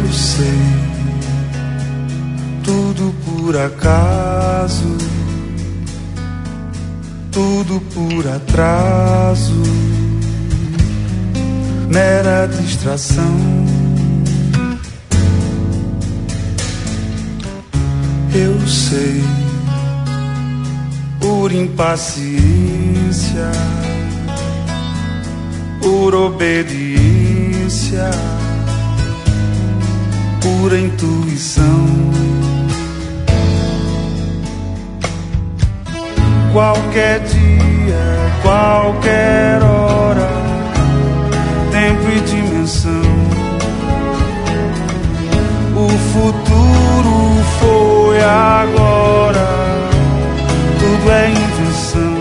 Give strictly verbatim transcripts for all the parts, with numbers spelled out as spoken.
Eu sei, tudo por acaso, tudo por atraso, mera distração. Eu sei, por impaciência, por obediência, pura intuição. Qualquer dia, qualquer hora, tempo e dimensão. O futuro foi agora, tudo é invenção.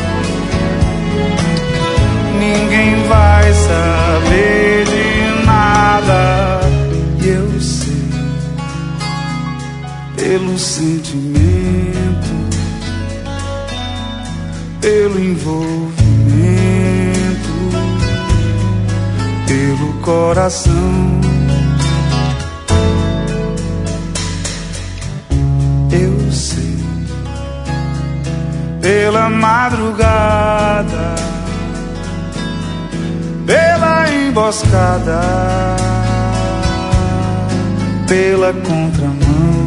Ninguém vai saber de nada. E eu sei, pelo sentimento, pelo envolvimento, pelo coração. Eu sei, pela madrugada, pela emboscada, pela contramão.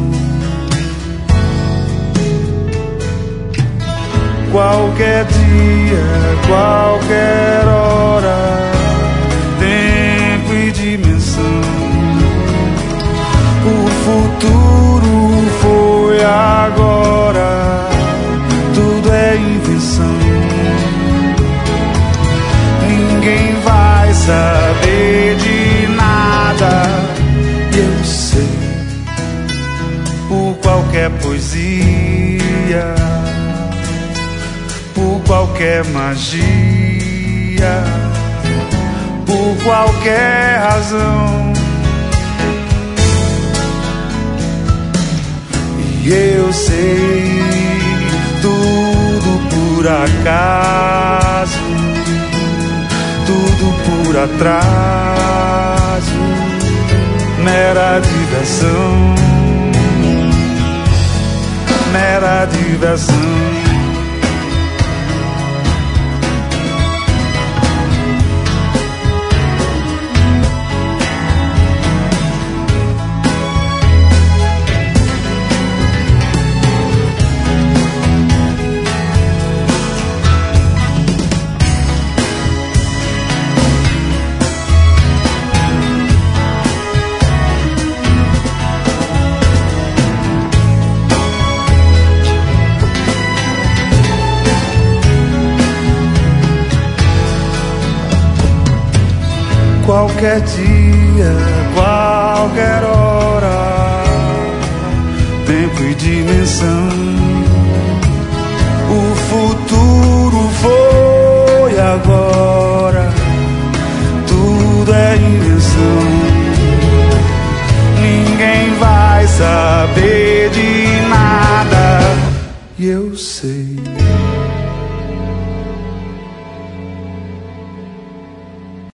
Qualquer dia, qualquer hora, tempo e dimensão. O futuro foi agora, tudo é invenção. Ninguém vai saber de nada. E eu sei, por qualquer poesia, por qualquer magia, por qualquer razão. E eu sei, tudo por acaso, tudo por atraso, mera diversão, mera diversão. Qualquer dia, qualquer hora, tempo e dimensão. O futuro foi agora, tudo é invenção. Ninguém vai saber de nada. E eu sei,